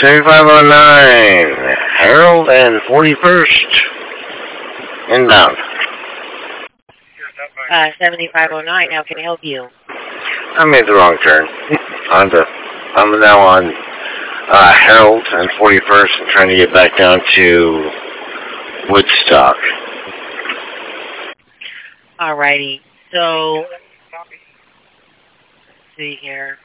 7509, Harold and 41st, inbound. 7509, how can I help you? I made the wrong turn. I'm now on Harold and 41st. I'm trying to get back down to Woodstock. Alrighty, so let's see here.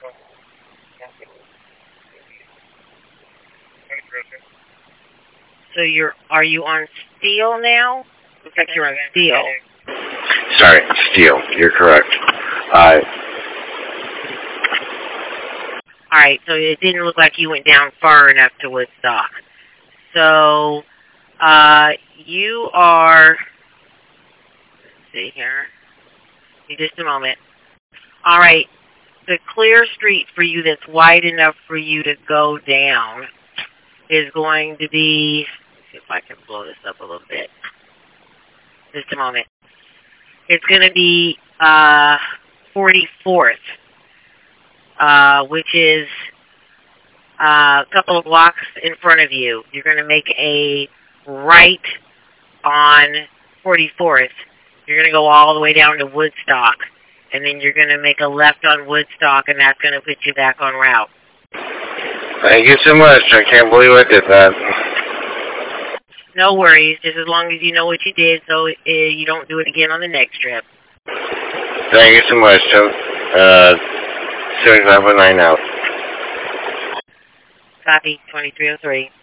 So are you on Steel now? Looks like you're on Steel. Sorry, Steel. You're correct. Alright, so it didn't look like you went down far enough to Woodstock. So, you are, let's see here, just a moment. Alright, the clear street for you that's wide enough for you to go down is going to be, let's see if I can blow this up a little bit. Just a moment. It's going to be 44th, which is a couple of blocks in front of you. You're going to make a right on 44th. You're going to go all the way down to Woodstock, and then you're going to make a left on Woodstock, and that's going to put you back on route. Thank you so much. I can't believe I did that. No worries, just as long as you know what you did so you don't do it again on the next trip. Thank you so much. 7509 out. Copy, 2303.